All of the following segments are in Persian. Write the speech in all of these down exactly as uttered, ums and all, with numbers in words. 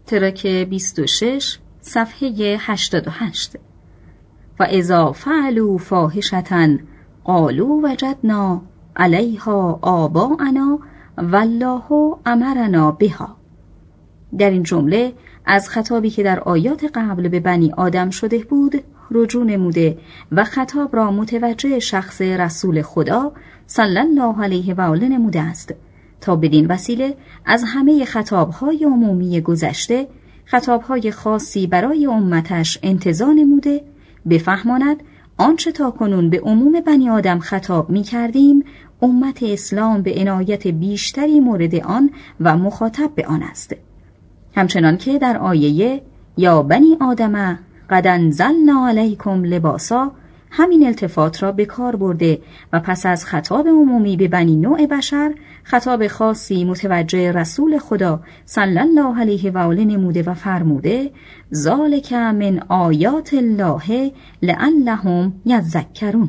ترک بیست و شش صفحه هشتاد و هشت. و اذا فعلوا فاحشة قالوا وجدنا علیها آباءنا والله امرنا بها. در این جمله از خطابی که در آیات قبل به بنی آدم شده بود رجوع نموده و خطاب را متوجه شخص رسول خدا صلی الله علیه و آله نموده است تا بدین وسیله از همه خطابهای عمومی گذشته خطابهای خاصی برای امتش انتزاع نموده بفهماند آنچه تا کنون به عموم بنی آدم خطاب می کردیم امت اسلام به عنایت بیشتری مورد آن و مخاطب به آن است. همچنان که در آیه یا بنی آدم قد انزلنا علیکم لباسا همین التفات را به کار برده و پس از خطاب عمومی به بنی نوع بشر خطاب خاصی متوجه رسول خدا صلی الله علیه و آله نموده و فرموده ذالک من آیات الله لعلهم یذکرون.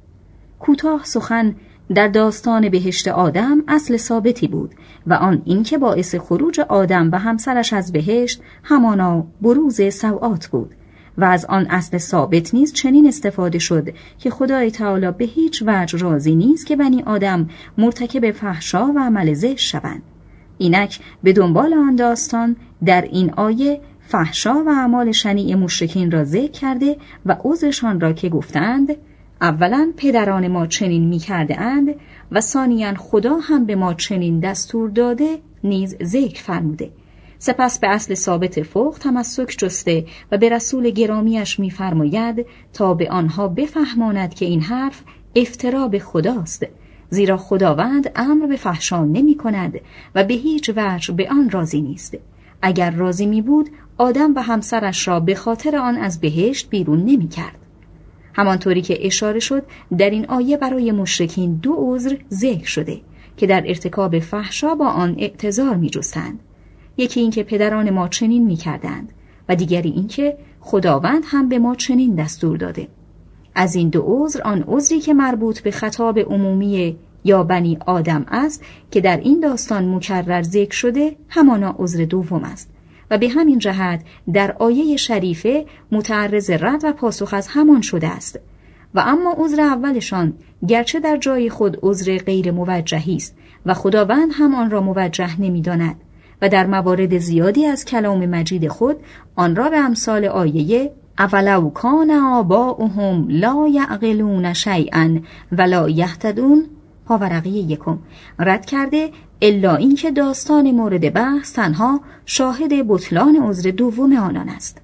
کوتاه سخن در داستان بهشت آدم اصل ثابتی بود و آن این که باعث خروج آدم و همسرش از بهشت همانا بروز سوآت بود و از آن اصل ثابت نیز چنین استفاده شد که خدای تعالی به هیچ وجه راضی نیست که بنی آدم مرتکب فحشا و عمل زشت شوند. اینک به دنبال آن داستان در این آیه فحشا و اعمال شنیع مشرکین را ذکر کرده و عذرشان را که گفتند اولا پدران ما چنین می کرده اند و ثانیاً خدا هم به ما چنین دستور داده نیز ذکر فرموده. سپس به اصل ثابت فوق تمسک جسته و به رسول گرامیش می فرماید تا به آنها بفهماند که این حرف افترا به خداست، زیرا خداوند امر به فحشا نمی کند و به هیچ وجه به آن راضی نیست. اگر راضی می بود آدم و همسرش را به خاطر آن از بهشت بیرون نمی کرد. همانطوری که اشاره شد در این آیه برای مشرکین دو عذر ذکر شده که در ارتکاب فحشا با آن اعتذار می جستند. یکی این که پدران ما چنین می کردند و دیگری این که خداوند هم به ما چنین دستور داده. از این دو عذر آن عذری که مربوط به خطاب عمومی یا بنی آدم است که در این داستان مکرر ذکر شده همانا عذر دوم است و به همین جهت در آیه شریفه متعرض رد و پاسخ از همان شده است. و اما عذر اولشان گرچه در جای خود عذر غیر موجهی است و خداوند هم آن را موجه نمی داند و در موارد زیادی از کلام مجید خود آن را به امثال آیه اولو کان آباؤهم لا یعقلون شیئا ولا یهتدون پاورقی یکم رد کرده، الا اینکه داستان مورد بحث تنها شاهد بطلان عذر دوم آنان است.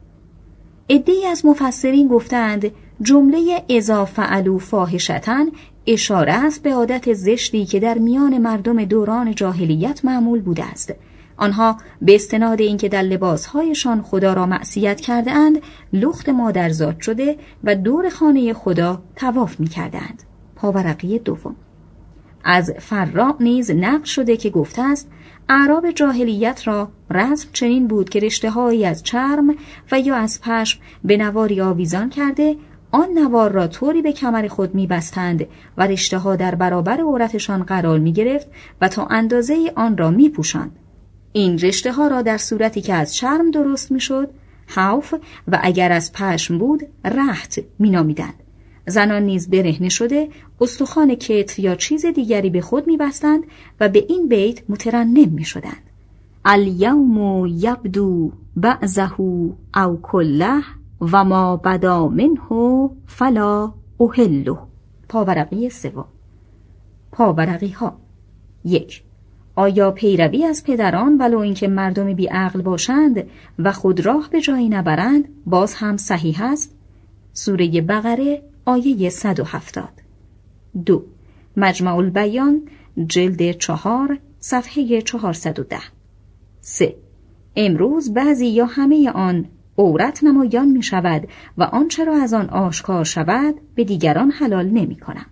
عده‌ای از مفسرین گفتند جمله اذا فعلوا فاحشة اشاره است به عادت زشتی که در میان مردم دوران جاهلیت معمول بوده است. آنها به استناد اینکه در لباسهایشان خدا را معصیت کرده اند لخت مادرزاد شده و دور خانه خدا طواف می کردند. پاورقی دوم. از فرا نیز نقل شده که گفته است اعراب جاهلیت را رسم چنین بود که رشته‌هایی از چرم و یا از پشم به نواری آویزان کرده آن نوار را طوری به کمر خود می‌بستند و رشته‌ها در برابر عورتشان قرار می‌گرفت و تا اندازه آن را می‌پوشاند. این رشته‌ها را در صورتی که از چرم درست می‌شد حوف و اگر از پشم بود رهت می‌نامیدند. زنان نیز برهنه شده استخوان کتف یا چیز دیگری به خود می‌بستند و به این بیت مترنم می‌شدند. الیوم یبدو بعضه او کله و ما بدا منه فلا احله. پاورقی سوم. پاورقی ها. یک. آیا پیروی از پدران ولو اینکه مردم بی عقل باشند و خود راه به جایی نبرند باز هم صحیح است؟ سوره بقره آیه صد و هفتاد. دو. مجمع البیان جلد چهار صفحه چهارصد و ده. سه. امروز بعضی یا همه آن عورت نمایان می شود و آنچه را از آن آشکار شود به دیگران حلال نمی کنم.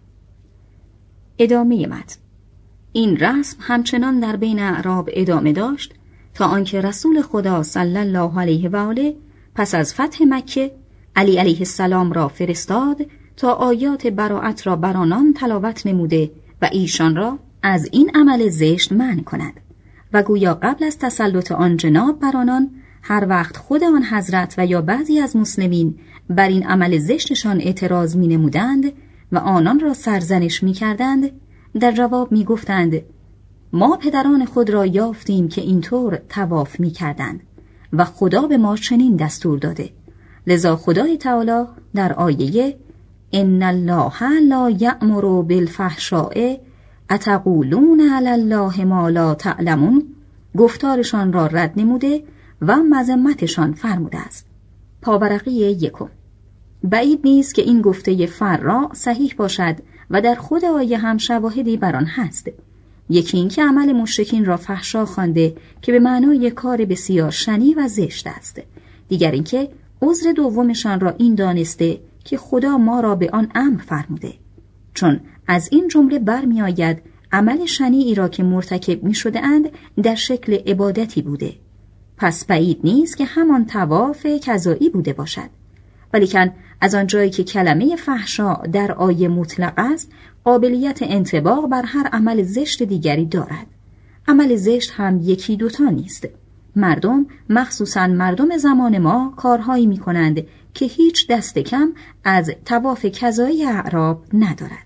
ادامه متن. این رسم همچنان در بین اعراب ادامه داشت تا آنکه رسول خدا صلی الله علیه و آله پس از فتح مکه علی علیه السلام را فرستاد تا آیات براءت را بر آنان تلاوت نموده و ایشان را از این عمل زشت منع کند و گویا قبل از تسلط آن جناب بر آنان هر وقت خود آن حضرت و یا بعضی از مسلمین بر این عمل زشتشان اعتراض می نمودند و آنان را سرزنش می کردند، در جواب می گفتند ما پدران خود را یافتیم که اینطور طواف می کردند و خدا به ما چنین دستور داده. لذا خدای تعالی در آیه ان الله لا یأمر بالفحشاء اتقولون علی الله ما لا تعلمون گفتارشان را رد نموده و مذمتشان فرموده است. پاورقی یکم. بعید نیست که این گفته فرا صحیح باشد و در خود آیه هم شواهدی بر آن هست. یکی این که عمل مشرکین را فحشا خوانده که به معنای کار بسیار شنیع و زشت است. دیگر این که عذر دومشان را این دانسته که خدا ما را به آن امر فرموده، چون از این جمله برمی آید عمل شنیعی را که مرتکب می شده اند در شکل عبادتی بوده. پس بعید نیست که همان طواف قضایی بوده باشد. ولیکن از آنجایی که کلمه فحشا در آیه مطلق است، قابلیت انطباق بر هر عمل زشت دیگری دارد. عمل زشت هم یکی دوتا نیست. مردم، مخصوصاً مردم زمان ما، کارهایی می کنند که هیچ دست کم از طواف قضایی اعراب ندارد.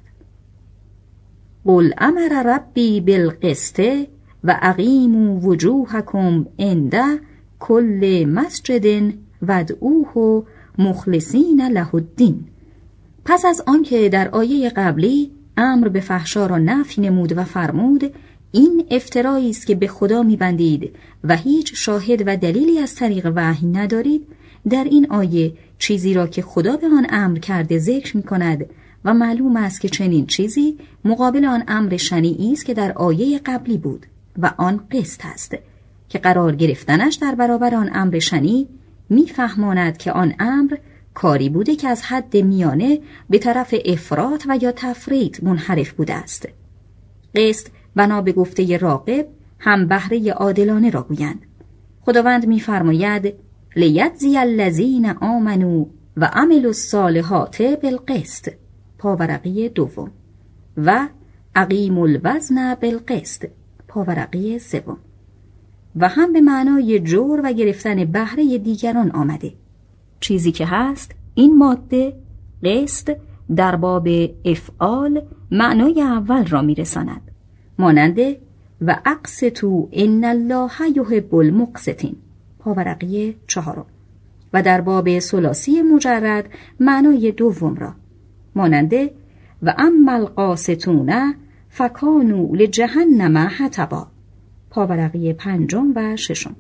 قل امر ربی بالقسط و اقیموا وجوهکم عند کل مسجد وادعوه مخلصین له الدین. پس از آنکه در آیه قبلی امر به فحشا را نفی نمود و فرمود این افترایی است که به خدا می‌بندید و هیچ شاهد و دلیلی از طریق وحی ندارید، در این آیه چیزی را که خدا به آن امر کرده ذکر می‌کند و معلوم است که چنین چیزی مقابل آن امر شنیعی است که در آیه قبلی بود و آن قسط است که قرار گرفتنش در برابر آن امر شنیع می‌فهماند که آن امر کاری بوده که از حد میانه به طرف افراط و یا تفریط منحرف بوده است. قسط بنا به گفته راغب هم بهره عادلانه را گویند. خداوند می‌فرماید لیجزی الذین آمنوا و عملوا الصالحات بالقسط، پاورقی دوم، و اقیموا الوزن بالقسط، پاورقی سوم، و هم به معنای جور و گرفتن بهره دیگران آمده. چیزی که هست این ماده قسط در باب افعال معنای اول را میرساند، مانند و اقسطوا ان الله یحب المقسطین، پاورقی چهارم، و در باب ثلاثی مجرد معنای دوم را، مانند و اما القاسطون فکانوا لجهنم حطبا، پاورقی پنجم و ششم.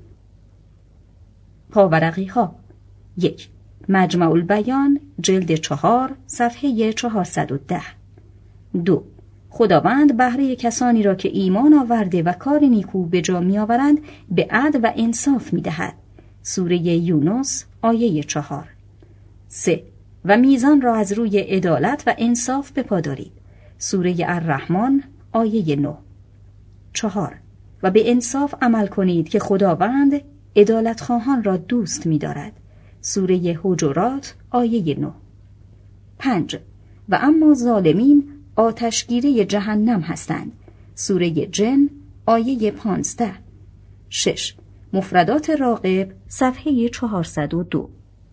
پاورقی ها یک. مجمع البیان جلد چهار صفحه چهارصد و ده. دو. خداوند بهره کسانی را که ایمان آورده و کار نیکو به جا می آورند به عدل و انصاف می دهد، سوره یونس آیه چهار. سه. و میزان را از روی عدالت و انصاف بپادارید، سوره الرحمن آیه نه. چهار. و به انصاف عمل کنید که خداوند عدالت خواهان را دوست می دارد، سوره حجرات آیه نه. پنج. و اما ظالمین آتشگیره جهنم هستند، سوره جن آیه پانزده. شش. مفردات راغب صفحه چهارصد و دو.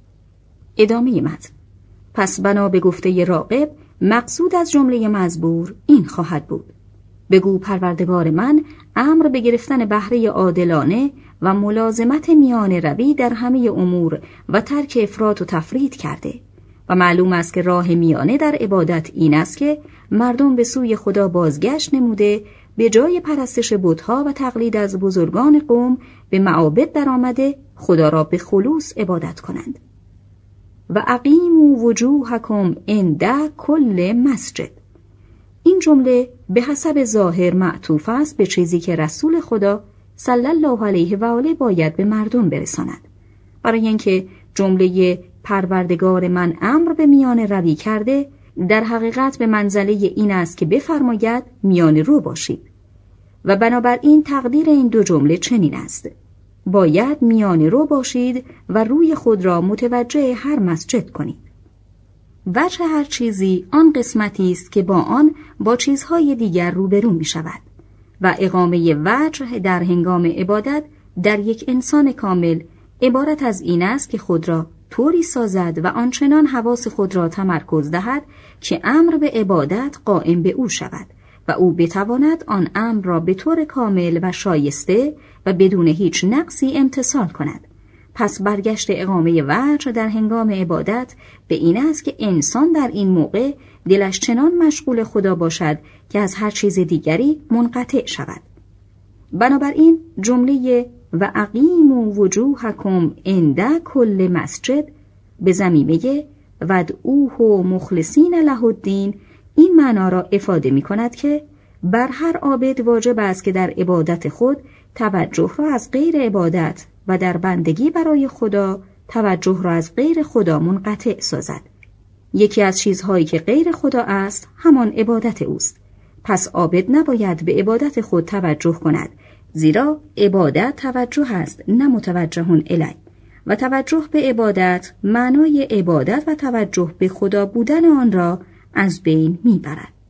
ادامه متن. پس بنا به گفته راغب مقصود از جمله مزبور این خواهد بود: بگو پروردگار من امر به گرفتن بهره عادلانه و ملازمت میان روی در همه امور و ترک افراط و تفریط کرده و معلوم است که راه میانه در عبادت این است که مردم به سوی خدا بازگشت نموده به جای پرستش بت‌ها و تقلید از بزرگان قوم به معابد در آمده خدا را به خلوص عبادت کنند. و اقیموا وجوهکم عند کل مسجد. این جمله به حسب ظاهر معطوف است به چیزی که رسول خدا صلی الله علیه و آله باید به مردم برساند. برای اینکه جمله پروردگار من امر به میان روی کرده در حقیقت به منزله این است که بفرماید میان رو باشید و بنابراین تقدیر این دو جمله چنین است: باید میان رو باشید و روی خود را متوجه هر مسجد کنید. وجه هر چیزی آن قسمتی است که با آن با چیزهای دیگر روبرو می شود و اقامه وجه در هنگام عبادت در یک انسان کامل عبارت از این است که خود را طوری سازد و آنچنان حواس خود را تمرکز دهد که امر به عبادت قائم به او شود و او بتواند آن امر را به طور کامل و شایسته و بدون هیچ نقصی امتثال کند. پس برگشت اقامه وجه در هنگام عبادت به این است که انسان در این موقع دلش چنان مشغول خدا باشد که از هر چیز دیگری منقطع شود. بنابراین جمله و اقیموا وجوهکم عند کل مسجد به ضمیمه ودعوه مخلصین له الدین این معنا را افاده می کند که بر هر عابد واجب است که در عبادت خود توجه را از غیر عبادت و در بندگی برای خدا توجه را از غیر خدا منقطع سازد. یکی از چیزهایی که غیر خدا است همان عبادت اوست. پس عابد نباید به عبادت خود توجه کند، زیرا عبادت توجه است نه متوجهون الی، و توجه به عبادت معنای عبادت و توجه به خدا بودن آن را از بین میبرد.